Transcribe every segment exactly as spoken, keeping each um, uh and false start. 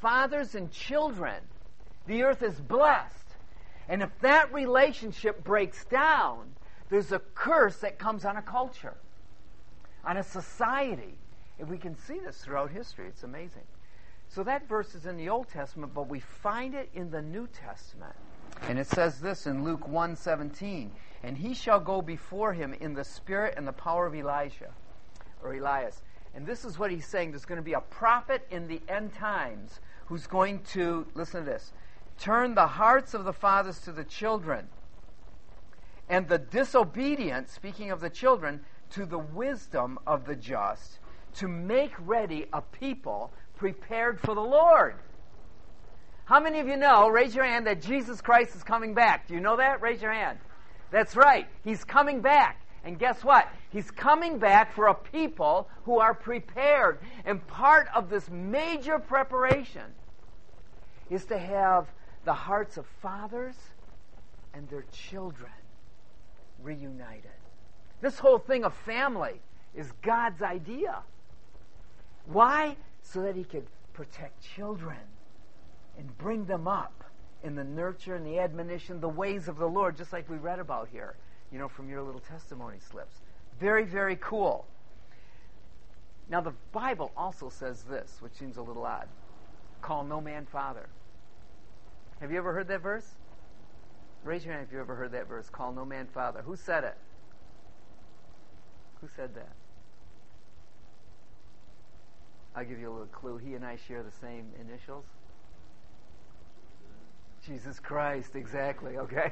fathers and children, the earth is blessed. And if that relationship breaks down, there's a curse that comes on a culture, on a society. And we can see this throughout history. It's amazing. So that verse is in the Old Testament, but we find it in the New Testament. And it says this in Luke one seventeen, and he shall go before him in the spirit and the power of Elijah, or Elias. And this is what he's saying. There's going to be a prophet in the end times who's going to, listen to this, turn the hearts of the fathers to the children, and the disobedient, speaking of the children, to the wisdom of the just, to make ready a people prepared for the Lord. How many of you know, raise your hand, that Jesus Christ is coming back? Do you know that? Raise your hand. That's right. He's coming back. And guess what? He's coming back for a people who are prepared. And part of this major preparation is to have the hearts of fathers and their children reunited. This whole thing of family is God's idea. Why? So that he could protect children and bring them up in the nurture and the admonition, the ways of the Lord, just like we read about here, you know, from your little testimony slips. Very, very cool. Now, the Bible also says this, which seems a little odd. Call no man father. Have you ever heard that verse? Raise your hand if you ever heard that verse. Call no man father. Who said it? Who said that? I'll give you a little clue. He and I share the same initials. Jesus Christ, exactly, okay?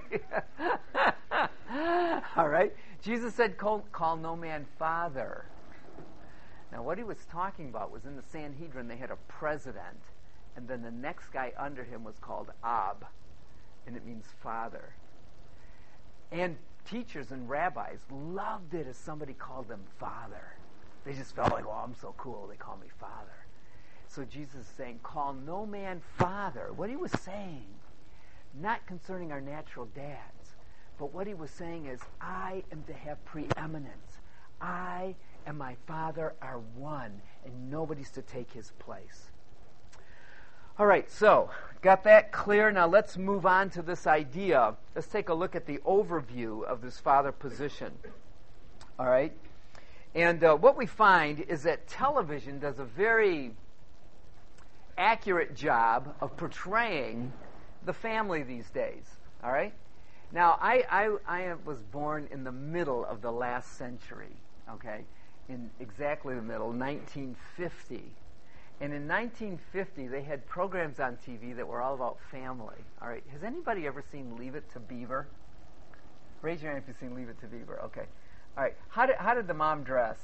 All right? Jesus said, call, call no man father. Now, what he was talking about was in the Sanhedrin, they had a president, and then the next guy under him was called Ab, and it means father. And teachers and rabbis loved it as somebody called them father. They just felt like, oh, I'm so cool, they call me father. So Jesus is saying, call no man father. What he was saying, not concerning our natural dads, but what he was saying is, I am to have preeminence. I and my Father are one, and nobody's to take his place. All right, so got that clear. Now let's move on to this idea. Let's take a look at the overview of this father position. All right? And uh, what we find is that television does a very accurate job of portraying the family these days. All right? Now, I, I, I was born in the middle of the last century, okay? In exactly the middle, nineteen fifty. And in nineteen fifty, they had programs on T V that were all about family. All right? Has anybody ever seen Leave It to Beaver? Raise your hand if you've seen Leave It to Beaver. Okay. All right. How did, how did the mom dress?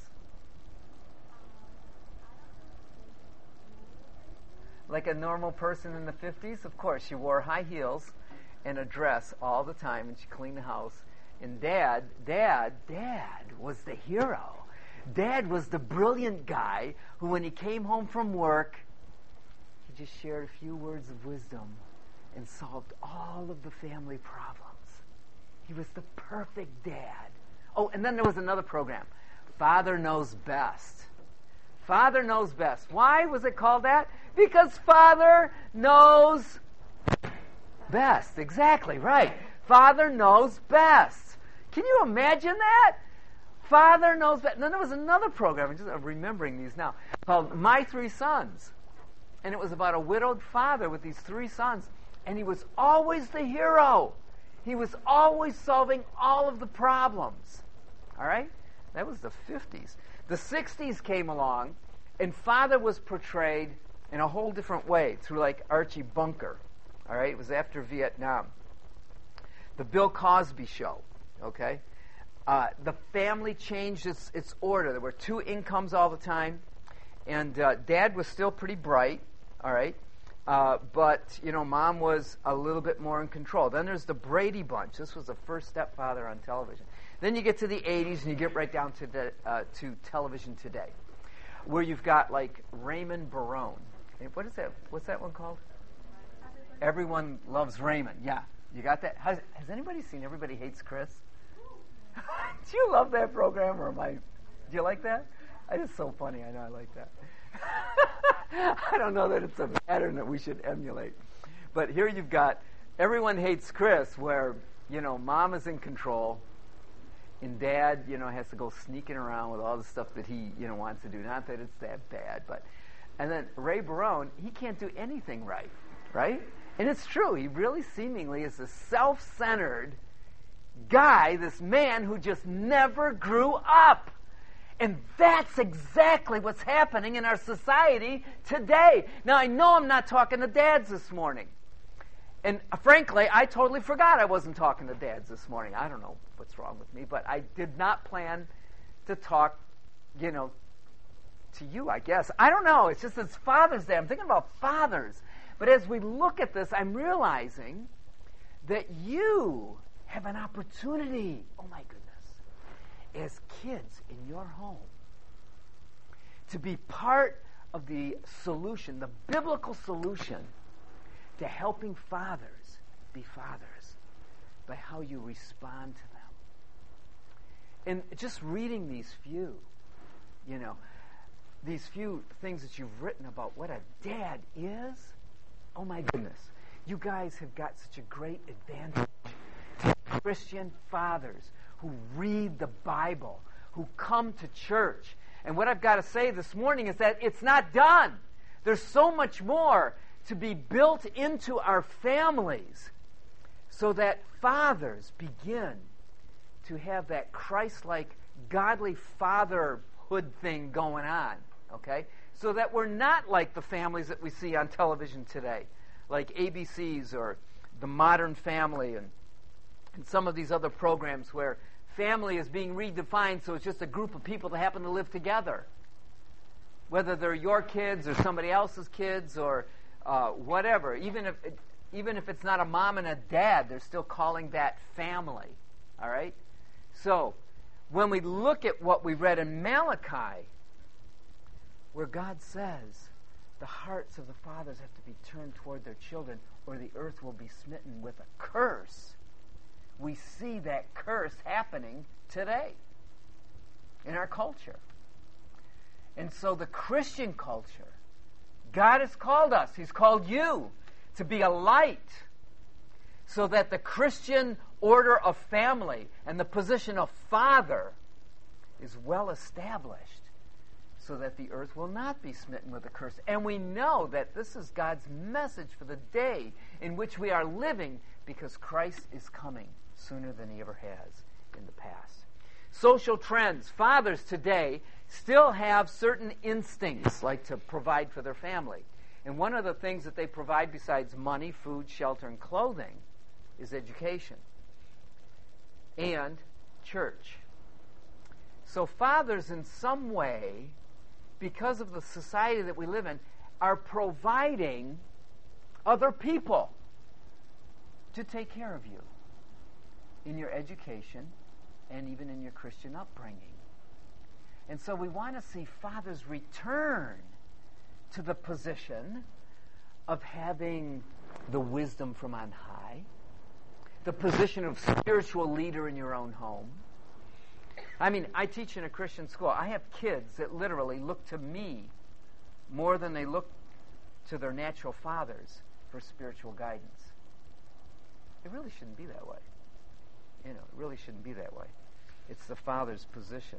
Like a normal person in the fifties? Of course. She wore high heels and a dress all the time, and she cleaned the house. And Dad, Dad, Dad was the hero. Dad was the brilliant guy who, when he came home from work, he just shared a few words of wisdom and solved all of the family problems. He was the perfect dad. Oh, and then there was another program, Father Knows Best. Father Knows Best. Why was it called that? Because Father knows best. Exactly, right. Father knows best. Can you imagine that? Father knows best. Then there was another program, I'm just remembering these now, called My Three Sons. And it was about a widowed father with these three sons. And he was always the hero. He was always solving all of the problems. All right? That was the fifties. The sixties came along, and father was portrayed in a whole different way through, like, Archie Bunker. All right? It was after Vietnam. The Bill Cosby Show. Okay? Uh, the family changed its, its order. There were two incomes all the time. And uh, Dad was still pretty bright. All right? Uh, but, you know, Mom was a little bit more in control. Then there's the Brady Bunch. This was the first stepfather on television. Then you get to the eighties, and you get right down to the, uh, to television today, where you've got, like, Raymond Barone. What is that? What's that one called? Everyone Loves Raymond. Yeah. You got that? Has, has anybody seen Everybody Hates Chris? Do you love that program, or am I... Do you like that? It's so funny. I know I like that. I don't know that it's a pattern that we should emulate. But here you've got everyone hates Chris, where, you know, mom is in control, and dad, you know, has to go sneaking around with all the stuff that he, you know, wants to do. Not that it's that bad, but... And then Ray Barone, he can't do anything right, right? And it's true. He really seemingly is a self-centered guy, this man who just never grew up. And that's exactly what's happening in our society today. Now, I know I'm not talking to dads this morning. And uh, frankly, I totally forgot I wasn't talking to dads this morning. I don't know what's wrong with me, but I did not plan to talk, you know, to you, I guess. I don't know. It's just it's Father's Day. I'm thinking about fathers. But as we look at this, I'm realizing that you have an opportunity, oh my goodness, as kids in your home, to be part of the solution, the biblical solution to helping fathers be fathers by how you respond to them. And just reading these few, you know, these few things that you've written about what a dad is, oh my goodness, you guys have got such a great advantage to Christian fathers who read the Bible, who come to church. And what I've got to say this morning is that it's not done. There's so much more to be built into our families so that fathers begin to have that Christ-like, godly fatherhood thing going on, okay? So that we're not like the families that we see on television today, like A B C's or The Modern Family and, and some of these other programs where family is being redefined so it's just a group of people that happen to live together. Whether they're your kids or somebody else's kids or uh, whatever. Even if it, even if it's not a mom and a dad, they're still calling that family. All right? So, when we look at what we read in Malachi, where God says the hearts of the fathers have to be turned toward their children or the earth will be smitten with a curse, we see that curse happening today in our culture. And so the Christian culture, God has called us, He's called you to be a light so that the Christian order of family and the position of father is well established so that the earth will not be smitten with a curse. And we know that this is God's message for the day in which we are living because Christ is coming sooner than He ever has in the past. Social trends. Fathers today still have certain instincts, like to provide for their family. And one of the things that they provide besides money, food, shelter, and clothing is education and church. So fathers, in some way, because of the society that we live in, are providing other people to take care of you in your education and even in your Christian upbringing. And so we want to see fathers return to the position of having the wisdom from on high, the position of spiritual leader in your own home. I mean, I teach in a Christian school. I have kids that literally look to me more than they look to their natural fathers for spiritual guidance. It really shouldn't be that way. You know, it really shouldn't be that way. It's the father's position.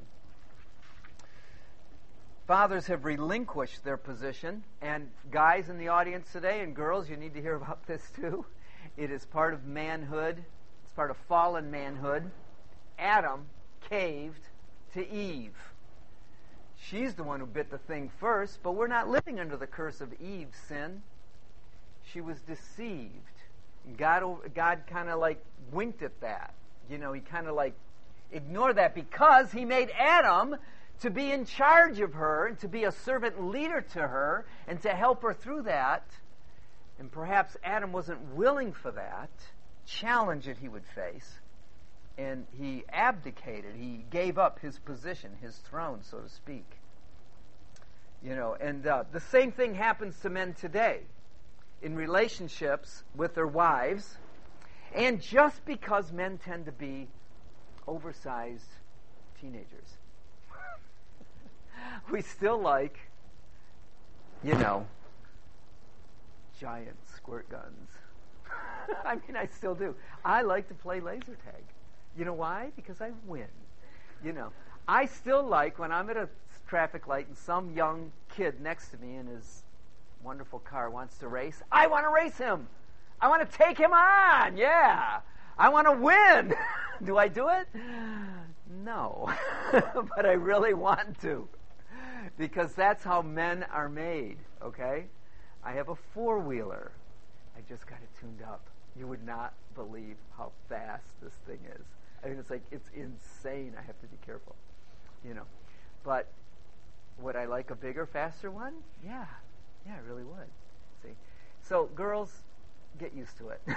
Fathers have relinquished their position, and guys in the audience today, and girls, you need to hear about this too. It is part of manhood. It's part of fallen manhood. Adam caved to Eve. She's the one who bit the thing first, but we're not living under the curse of Eve's sin. She was deceived. God, God kind of like winked at that. You know, He kind of like ignored that because He made Adam to be in charge of her and to be a servant leader to her and to help her through that. And perhaps Adam wasn't willing for that challenge that he would face. And he abdicated. He gave up his position, his throne, so to speak. You know, and uh, the same thing happens to men today in relationships with their wives. And just because men tend to be oversized teenagers, we still like you know, giant squirt guns. I mean, I still do. I like to play laser tag. You know why? Because I win. You know, I still like when I'm at a traffic light and some young kid next to me in his wonderful car wants to race. I want to race him. I want to take him on. Yeah. I want to win. Do I do it? No. But I really want to. Because that's how men are made, okay? I have a four-wheeler. I just got it tuned up. You would not believe how fast this thing is. I mean, it's like, it's insane. I have to be careful, you know. But would I like a bigger, faster one? Yeah. Yeah, I really would. See? So, girls, get used to it.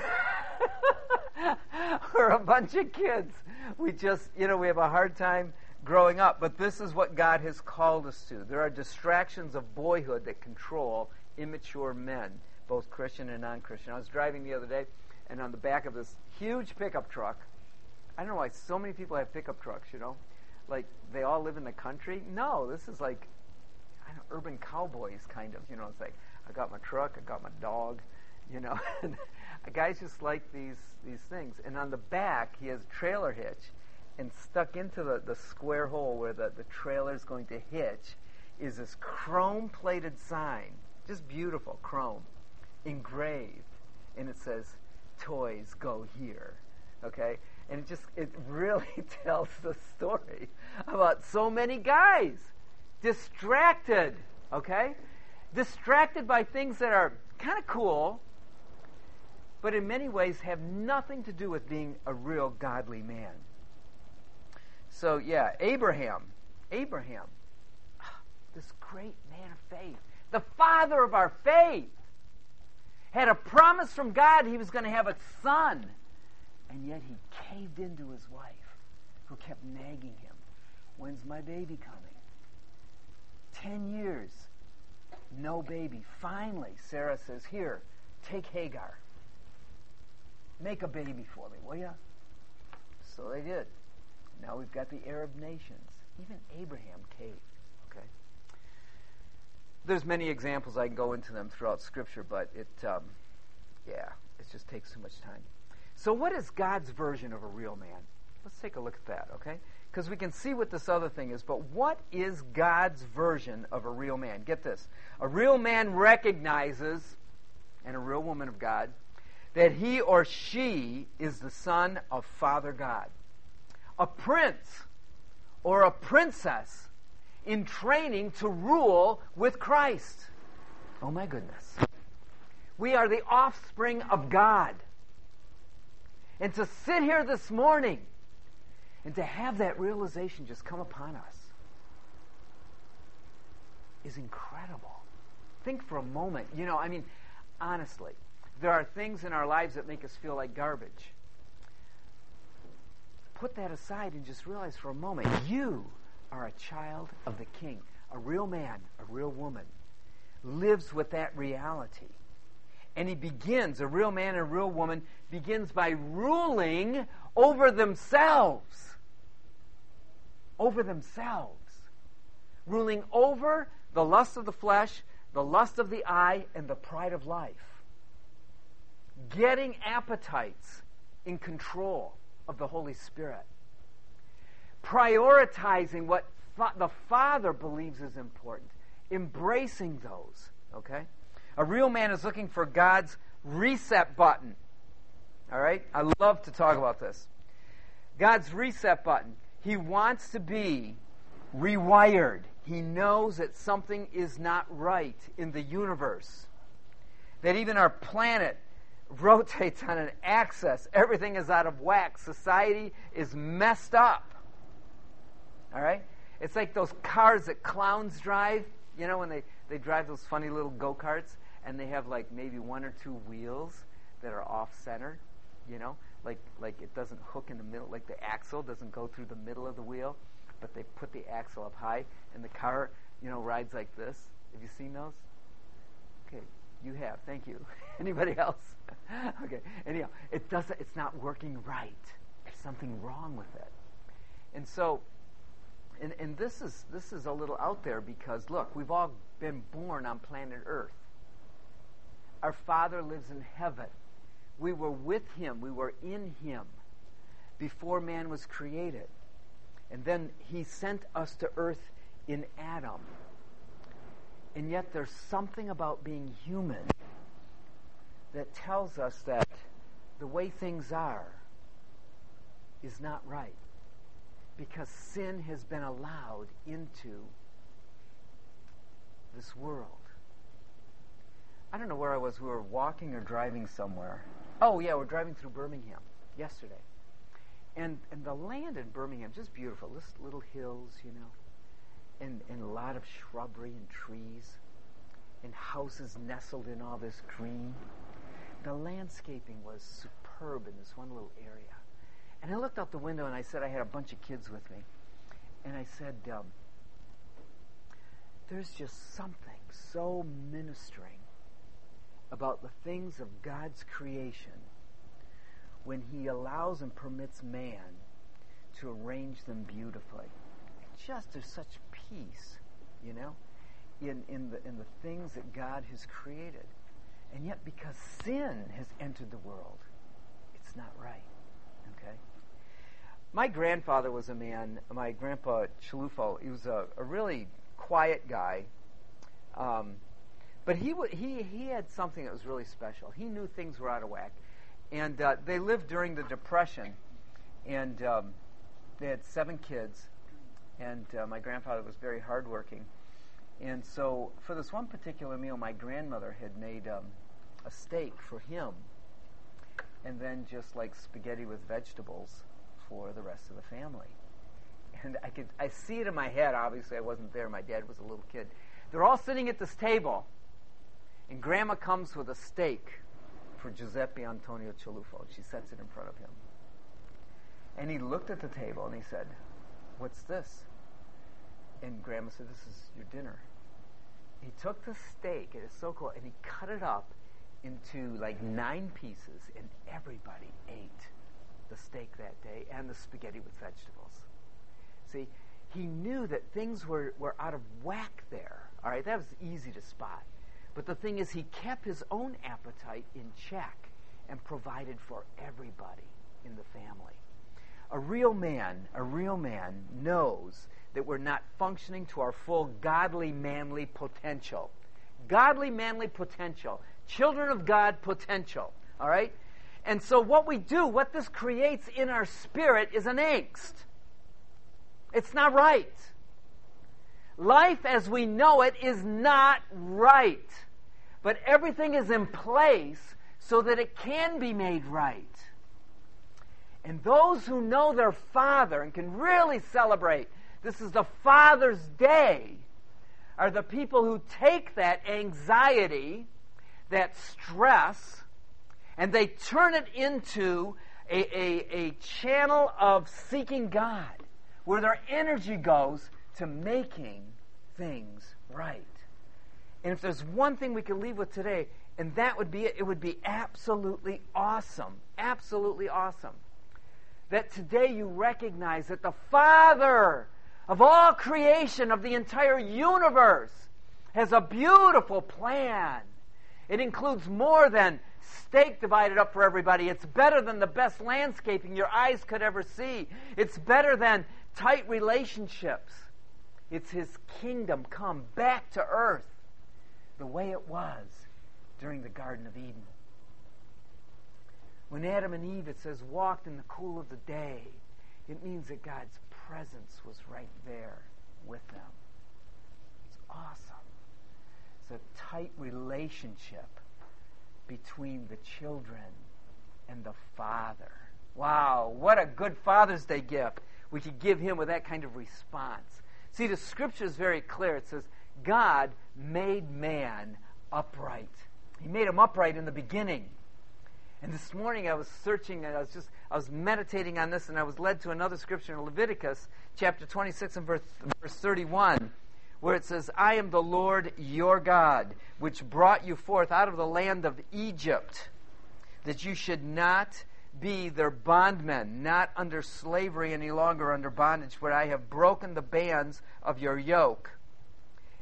We're a bunch of kids. We just, you know, we have a hard time growing up. But this is what God has called us to. There are distractions of boyhood that control immature men, both Christian and non-Christian. I was driving the other day, and on the back of this huge pickup truck, I don't know why so many people have pickup trucks, you know? Like, they all live in the country. No, this is like, I don't know, urban cowboys, kind of. You know, it's like, I got my truck, I got my dog, you know. Guys just like these these things. And on the back, he has a trailer hitch, and stuck into the, the square hole where the, the trailer's going to hitch is this chrome-plated sign. Just beautiful, chrome, engraved. And it says, toys go here, okay? And it just, it really tells the story about so many guys distracted, okay? Distracted by things that are kind of cool, but in many ways have nothing to do with being a real godly man. So, yeah, Abraham, Abraham, this great man of faith, the father of our faith, had a promise from God he was going to have a son. And yet he caved into his wife, who kept nagging him. When's my baby coming? Ten years, no baby. Finally, Sarah says, here, take Hagar. Make a baby for me, will you? So they did. Now we've got the Arab nations. Even Abraham caved. Okay. There's many examples. I can go into them throughout Scripture, but it, um, yeah, it just takes too much time. So what is God's version of a real man? Let's take a look at that, okay? Because we can see what this other thing is, but what is God's version of a real man? Get this. A real man recognizes, and a real woman of God, that he or she is the son of Father God. A prince or a princess in training to rule with Christ. Oh my goodness. We are the offspring of God. And to sit here this morning and to have that realization just come upon us is incredible. Think for a moment. You know, I mean, honestly, there are things in our lives that make us feel like garbage. Put that aside and just realize for a moment, you are a child of the King. A real man, a real woman, lives with that reality. And he begins, a real man and a real woman, begins by ruling over themselves. Over themselves. Ruling over the lust of the flesh, the lust of the eye, and the pride of life. Getting appetites in control of the Holy Spirit. Prioritizing what fa- the Father believes is important. Embracing those, okay? A real man is looking for God's reset button. All right? I love to talk about this. God's reset button. He wants to be rewired. He knows that something is not right in the universe. That even our planet rotates on an axis. Everything is out of whack. Society is messed up. All right? It's like those cars that clowns drive. You know, when they, they drive those funny little go-karts, and they have like maybe one or two wheels that are off-center, you know, like like it doesn't hook in the middle, like the axle doesn't go through the middle of the wheel, but they put the axle up high, and the car, you know, rides like this. Have you seen those? Okay, you have. Thank you. Anybody else? Okay. Anyhow, it doesn't. It's not working right. There's something wrong with it, and so. And, and this is this is a little out there because, look, we've all been born on planet Earth. Our Father lives in heaven. We were with Him. We were in Him before man was created. And then He sent us to earth in Adam. And yet there's something about being human that tells us that the way things are is not right, because sin has been allowed into this world. I don't know where I was. We were walking or driving somewhere. Oh, yeah, we're driving through Birmingham yesterday. And and the land in Birmingham, just beautiful. Just little hills, you know, and, and a lot of shrubbery and trees, and houses nestled in all this green. The landscaping was superb in this one little area. And I looked out the window and I said, I had a bunch of kids with me. And I said, um, there's just something so ministering about the things of God's creation when He allows and permits man to arrange them beautifully. It just, there's such peace, you know, in, in, the, in the things that God has created. And yet, because sin has entered the world, it's not right. Okay? My grandfather was a man, my grandpa Chalufo, he was a, a really quiet guy. Um, but he, w- he, he had something that was really special. He knew things were out of whack. And uh, they lived during the Depression. And um, they had seven kids. And uh, my grandfather was very hardworking. And so for this one particular meal, my grandmother had made um, a steak for him, and then just like spaghetti with vegetables for the rest of the family. And I could I see it in my head. Obviously, I wasn't there. My dad was a little kid. They're all sitting at this table, and Grandma comes with a steak for Giuseppe Antonio Chalufo, and she sets it in front of him. And he looked at the table, and he said, "What's this?" And Grandma said, "This is your dinner." He took the steak, and it's so cool, and he cut it up into like nine pieces, and everybody ate the steak that day and the spaghetti with vegetables. See, he knew that things were, were out of whack there. All right, that was easy to spot. But the thing is, he kept his own appetite in check and provided for everybody in the family. A real man, a real man knows that we're not functioning to our full godly, manly potential. Godly, manly potential. Children of God potential. All right? And so what we do, what this creates in our spirit is an angst. It's not right. Life as we know it is not right. But everything is in place so that it can be made right. And those who know their Father and can really celebrate, this is the Father's Day, are the people who take that anxiety, that stress, and they turn it into a, a, a channel of seeking God, where their energy goes to making things right. And if there's one thing we can leave with today, and that would be it, it would be absolutely awesome, absolutely awesome, that today you recognize that the Father of all creation, of the entire universe, has a beautiful plan. It includes more than steak divided up for everybody. It's better than the best landscaping your eyes could ever see. It's better than tight relationships. It's His kingdom come back to earth the way it was during the Garden of Eden. When Adam and Eve, it says, walked in the cool of the day, it means that God's presence was right there with them. It's awesome. It's a tight relationship between the children and the Father. Wow, what a good Father's Day gift we could give Him with that kind of response. See, the Scripture is very clear. It says, God made man upright. He made him upright in the beginning. And this morning I was searching, and I was just, I was meditating on this, and I was led to another scripture in Leviticus chapter twenty-six and verse, verse thirty-one, where it says, I am the Lord your God, which brought you forth out of the land of Egypt, that you should not be their bondmen, not under slavery any longer under bondage, but I have broken the bands of your yoke.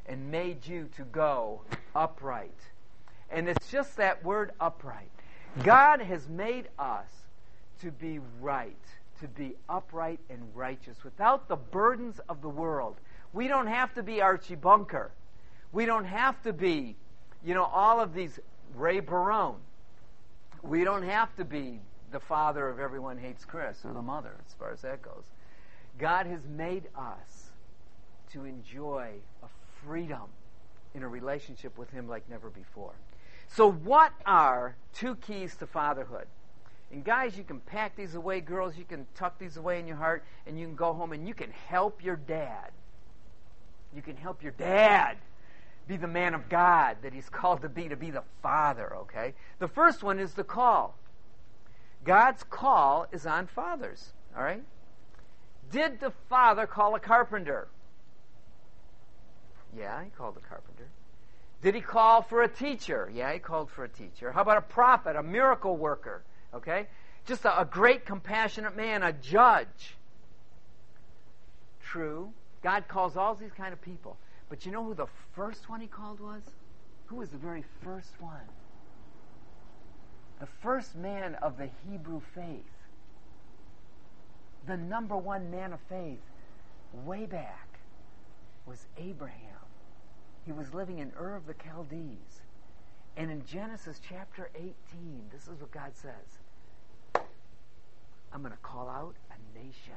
and made you to go upright. And it's just that word upright. God has made us to be right, to be upright and righteous, without the burdens of the world. We don't have to be Archie Bunker. We don't have to be, you know, all of these Ray Barone. We don't have to be the father of Everyone Hates Chris, or the mother, as far as that goes. God has made us to enjoy a freedom in a relationship with Him like never before. So what are two keys to fatherhood? And guys, you can pack these away. Girls, you can tuck these away in your heart, and you can go home and you can help your dad. You can help your dad be the man of God that he's called to be, to be the father, okay? The first one is the call. God's call is on fathers, all right? Did the father call a carpenter? Yeah, he called a carpenter. Did he call for a teacher? Yeah, he called for a teacher. How about a prophet, a miracle worker? Okay? Just a, a great, compassionate man, a judge. True. God calls all these kind of people. But you know who the first one He called was? Who was the very first one? The first man of the Hebrew faith. The number one man of faith way back was Abraham. He was living in Ur of the Chaldees. And in Genesis chapter eighteen, this is what God says. I'm going to call out a nation.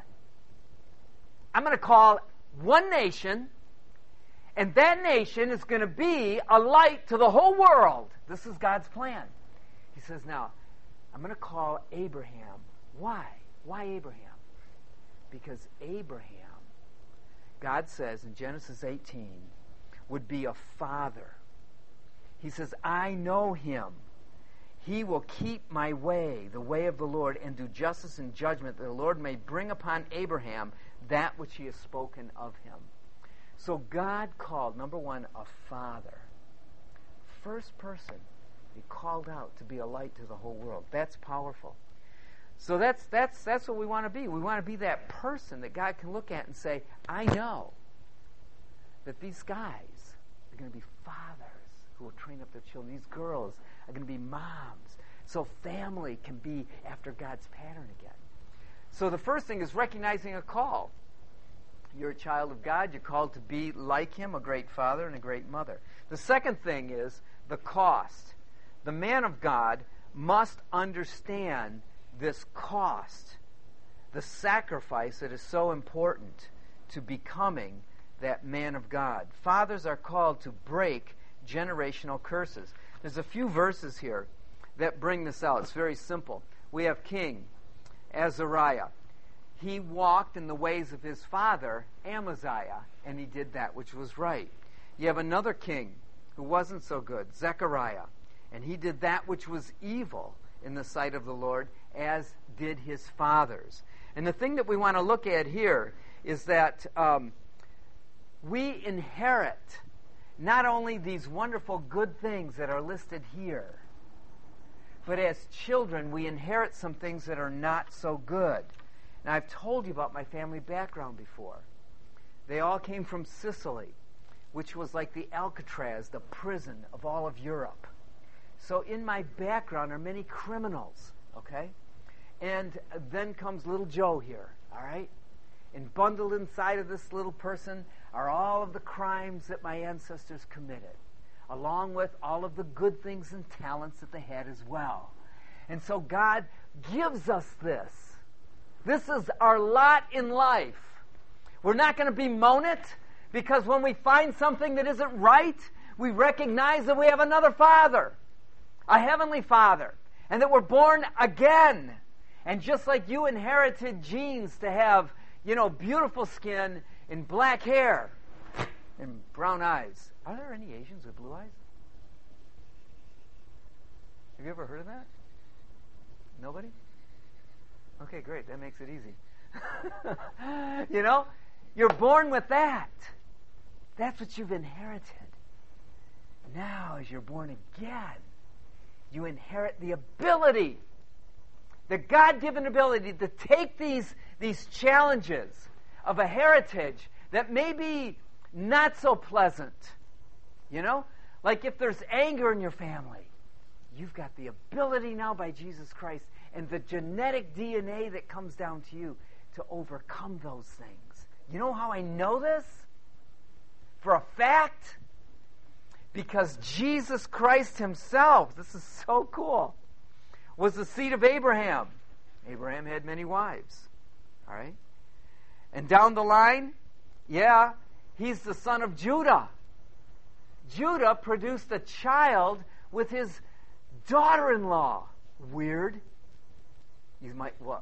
I'm going to call one nation, and that nation is going to be a light to the whole world. This is God's plan. He says, now, I'm going to call Abraham. Why? Why Abraham? Because Abraham, God says in Genesis eighteen, would be a father. He says, I know him. He will keep my way, the way of the Lord, and do justice and judgment, that the Lord may bring upon Abraham that which He has spoken of him. So God called, number one, a father. First person He called out to be a light to the whole world. That's powerful. So that's that's that's what we want to be. We want to be that person that God can look at and say, I know that these guys are going to be fathers who will train up their children. These girls are going to be moms. So family can be after God's pattern again. So the first thing is recognizing a call. You're a child of God. You're called to be like Him, a great father and a great mother. The second thing is the cost. The man of God must understand this cost, the sacrifice that is so important to becoming that man of God. Fathers are called to break generational curses. There's a few verses here that bring this out. It's very simple. We have King Azariah. He walked in the ways of his father, Amaziah, and he did that which was right. You have another king who wasn't so good, Zechariah, and he did that which was evil in the sight of the Lord, as did his fathers. And the thing that we want to look at here is that um, we inherit not only these wonderful good things that are listed here, but as children, we inherit some things that are not so good. Now, I've told you about my family background before. They all came from Sicily, which was like the Alcatraz, the prison of all of Europe. So in my background are many criminals, okay? And then comes little Joe here, all right? And bundled inside of this little person are all of the crimes that my ancestors committed, along with all of the good things and talents that they had as well. And so God gives us this. This is our lot in life. We're not going to bemoan it, because when we find something that isn't right, we recognize that we have another Father, a heavenly Father, and that we're born again. And just like you inherited genes to have, you know, beautiful skin and black hair and brown eyes. Are there any Asians with blue eyes? Have you ever heard of that? Nobody? Okay, great. That makes it easy. You know, you're born with that. That's what you've inherited. Now, as you're born again, you inherit the ability, the God-given ability to take these, these challenges of a heritage that maybe not so pleasant. You know? Like if there's anger in your family, you've got the ability now by Jesus Christ and the genetic D N A that comes down to you to overcome those things. You know how I know this? For a fact? Because Jesus Christ himself, this is so cool, was the seed of Abraham. Abraham had many wives. All right? And down the line, yeah, he's the son of Judah. Judah produced a child with his daughter-in-law. Weird. You might, what?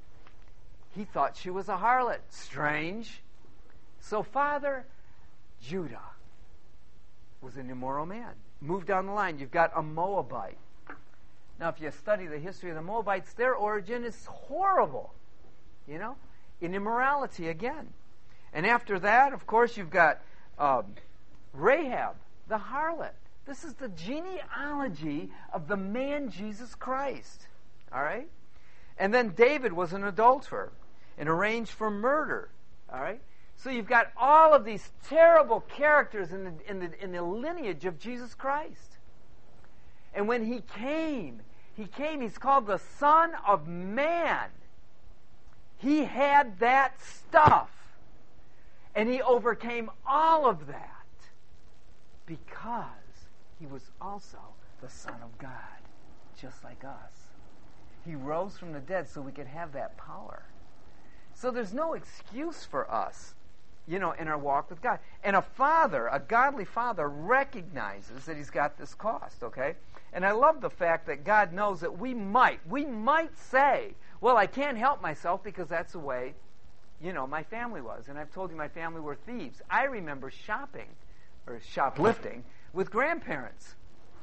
He thought she was a harlot. Strange. So father Judah was an immoral man. Move down the line. You've got a Moabite. Now, if you study the history of the Moabites, their origin is horrible. You know? In immorality again. And after that, of course, you've got um, Rahab, the harlot. This is the genealogy of the man Jesus Christ. All right? And then David was an adulterer and arranged for murder. All right? So you've got all of these terrible characters in the, in the, in the lineage of Jesus Christ. And when he came, he came, he's called the Son of Man. He had that stuff. And he overcame all of that because he was also the Son of God, just like us. He rose from the dead so we could have that power. So there's no excuse for us, you know, in our walk with God. And a father, a godly father, recognizes that he's got this cost, okay? And I love the fact that God knows that we might, we might say, well, I can't help myself because that's the way, you know, my family was. And I've told you my family were thieves. I remember shopping, or shoplifting, with grandparents.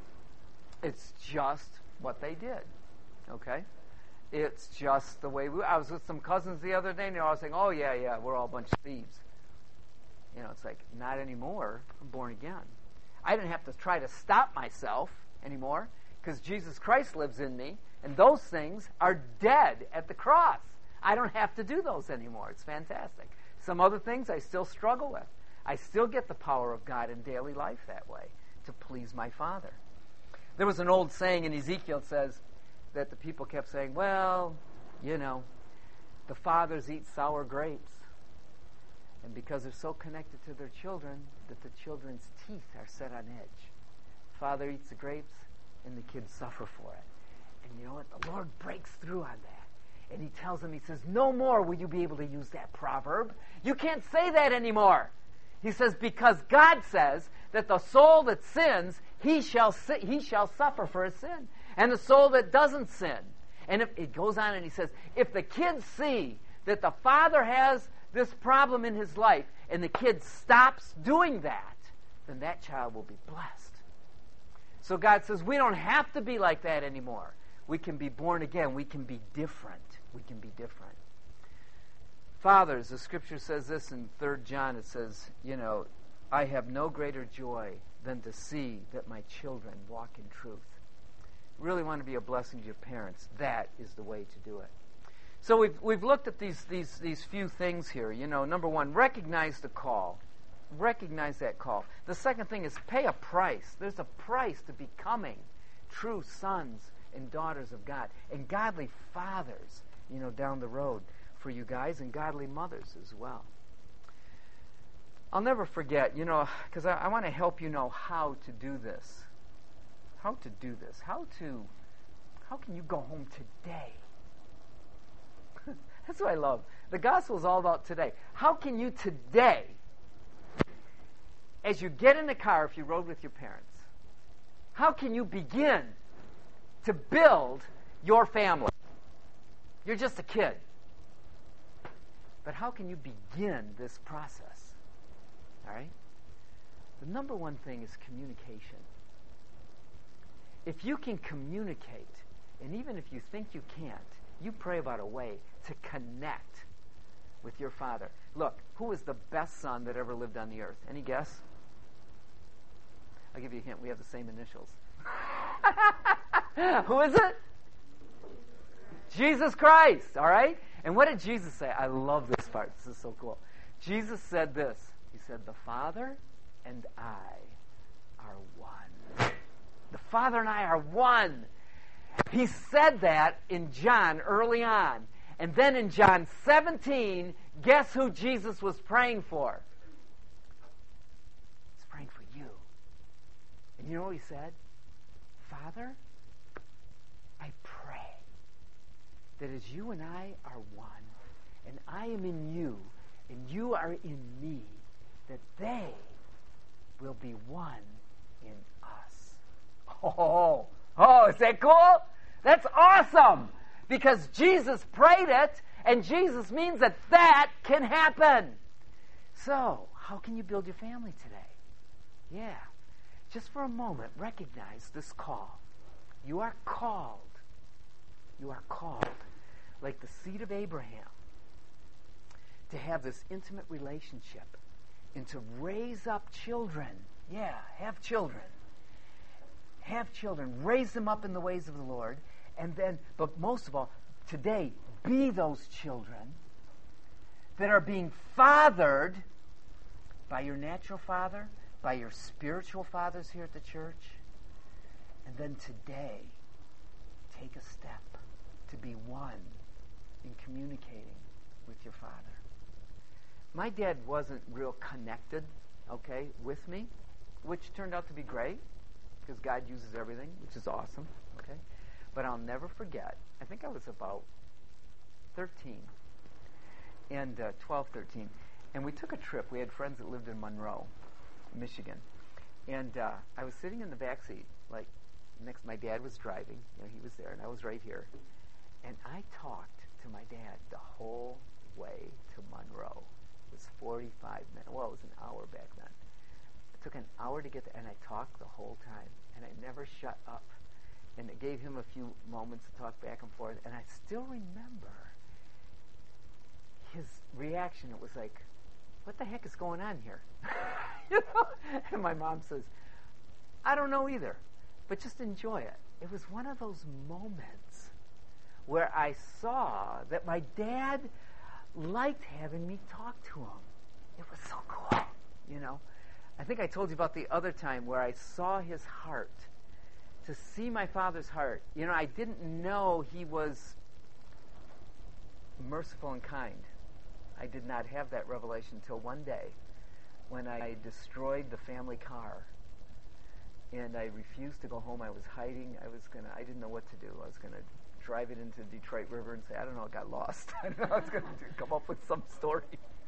It's just what they did, okay? It's just the way we... I was with some cousins the other day, and they're all saying, oh, yeah, yeah, we're all a bunch of thieves. You know, it's like, not anymore. I'm born again. I didn't have to try to stop myself anymore because Jesus Christ lives in me, and those things are dead at the cross. I don't have to do those anymore. It's fantastic. Some other things I still struggle with. I still get the power of God in daily life that way to please my Father. There was an old saying in Ezekiel that says that the people kept saying, well, you know, the fathers eat sour grapes. And because they're so connected to their children, that the children's teeth are set on edge. Father eats the grapes, and the kids suffer for it. And you know what? The Lord breaks through on that. And he tells them, he says, no more will you be able to use that proverb. You can't say that anymore. He says, because God says that the soul that sins, he shall si- he shall suffer for his sin. And the soul that doesn't sin. And if, it goes on and he says, if the kids see that the father has this problem in his life and the kid stops doing that, then that child will be blessed. So God says, we don't have to be like that anymore. We can be born again. We can be different. We can be different. Fathers, the scripture says this in Third John. It says, you know, I have no greater joy than to see that my children walk in truth. Really want to be a blessing to your parents. That is the way to do it. So we've we've looked at these these these few things here. You know, number one, recognize the call. Recognize that call. The second thing is pay a price. There's a price to becoming true sons and daughters of God and godly fathers, you know, down the road for you guys, and godly mothers as well. I'll never forget, you know, because I, I want to help you know how to do this. How to do this. How to, how can you go home today? That's what I love. The gospel is all about today. How can you today, as you get in the car, if you rode with your parents, how can you begin to build your family? You're just a kid. But how can you begin this process? All right? The number one thing is communication. If you can communicate, and even if you think you can't, you pray about a way to connect with your father. Look, who is the best son that ever lived on the earth? Any guess? I'll give you a hint. We have the same initials. Who is it? Jesus Christ, all right? And what did Jesus say? I love this part. This is so cool. Jesus said this. He said, the Father and I are one. The Father and I are one. He said that in John early on. And then in John seventeen, guess who Jesus was praying for? He's praying for you. And you know what he said? Father, I pray that as you and I are one, and I am in you, and you are in me, that they will be one in us. Oh, oh, is that cool? That's awesome! Because Jesus prayed it, and Jesus means that that can happen. So, how can you build your family today? Yeah. Just for a moment, recognize this call. You are called. You are called, like the seed of Abraham, to have this intimate relationship and to raise up children. Yeah, have children. Have children. Raise them up in the ways of the Lord. And then, but most of all, today, be those children that are being fathered by your natural father, by your spiritual fathers here at the church. And then today, take a step to be one in communicating with your father. My dad wasn't real connected, okay, with me, which turned out to be great, because God uses everything, which is awesome, okay? But I'll never forget, I think I was about thirteen, and uh, twelve, thirteen, and we took a trip. We had friends that lived in Monroe, Michigan, and uh, I was sitting in the back seat, like, next, my dad was driving, you know, he was there, and I was right here, and I talked to my dad the whole way to Monroe. It was forty-five minutes, well, it was an hour back then. It took an hour to get there, and I talked the whole time, and I never shut up. And it gave him a few moments to talk back and forth. And I still remember his reaction. It was like, what the heck is going on here? You know? And my mom says, I don't know either, but just enjoy it. It was one of those moments where I saw that my dad liked having me talk to him. It was so cool, you know. I think I told you about the other time where I saw his heart. To see my father's heart. You know, I didn't know he was merciful and kind. I did not have that revelation until one day when I destroyed the family car. And I refused to go home. I was hiding. I was gonna. I didn't know what to do. I was going to drive it into the Detroit River and say, I don't know, it got lost. I don't know. I was going to come up with some story.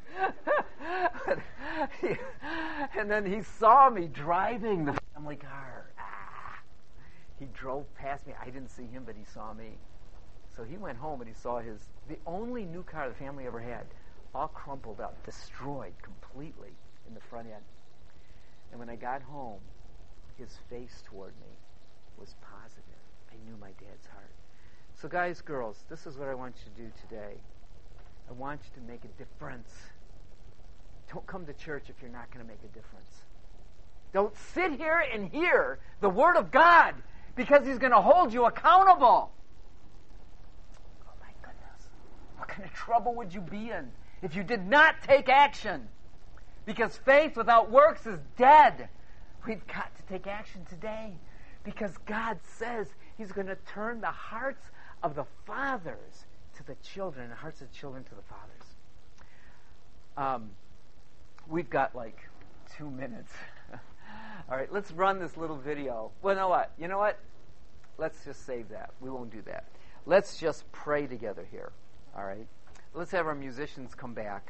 he, and then he saw me driving the family car. He drove past me. I didn't see him, but he saw me. So he went home and he saw his, the only new car the family ever had, all crumpled up, destroyed completely in the front end. And when I got home, his face toward me was positive. I knew my dad's heart. So guys, girls, this is what I want you to do today. I want you to make a difference. Don't come to church if you're not going to make a difference. Don't sit here and hear the Word of God, because He's going to hold you accountable. Oh my goodness. What kind of trouble would you be in if you did not take action? Because faith without works is dead. We've got to take action today, because God says He's going to turn the hearts of the fathers to the children, and the hearts of the children to the fathers. Um, we've got like two minutes. All right, let's run this little video. Well, you know what? You know what? Let's just save that. We won't do that. Let's just pray together here. All right? Let's have our musicians come back.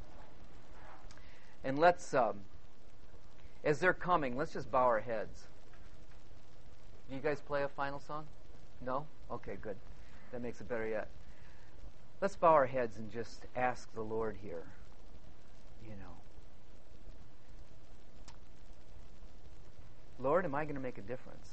And let's, um, as they're coming, let's just bow our heads. Do you guys play a final song? No? Okay, good. That makes it better yet. Let's bow our heads and just ask the Lord here, you know, Lord, am I going to make a difference?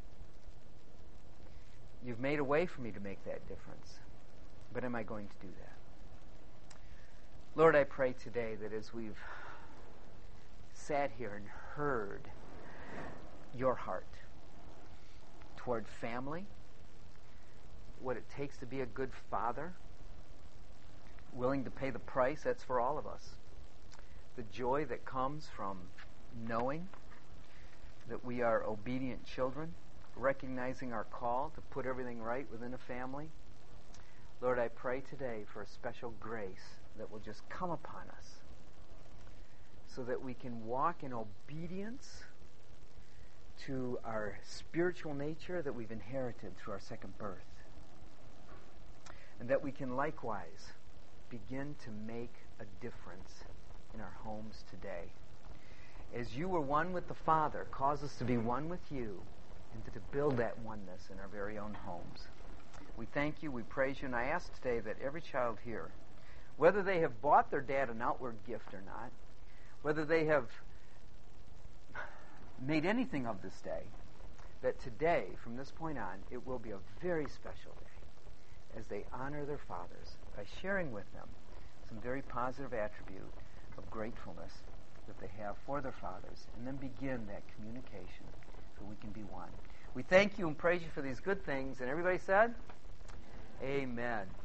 You've made a way for me to make that difference, but am I going to do that? Lord, I pray today that as we've sat here and heard your heart toward family, what it takes to be a good father, willing to pay the price, that's for all of us. the joy that comes from knowing that we are obedient children, recognizing our call to put everything right within a family. Lord, I pray today for a special grace that will just come upon us so that we can walk in obedience to our spiritual nature that we've inherited through our second birth. And that we can likewise begin to make a difference in our homes today. As you were one with the Father, cause us to be one with you and to build that oneness in our very own homes. We thank you, we praise you, and I ask today that every child here, whether they have bought their dad an outward gift or not, whether they have made anything of this day, that today, from this point on, it will be a very special day as they honor their fathers by sharing with them some very positive attribute of gratefulness that they have for their fathers, and then begin that communication so we can be one. We thank you and praise you for these good things, and everybody said, Amen.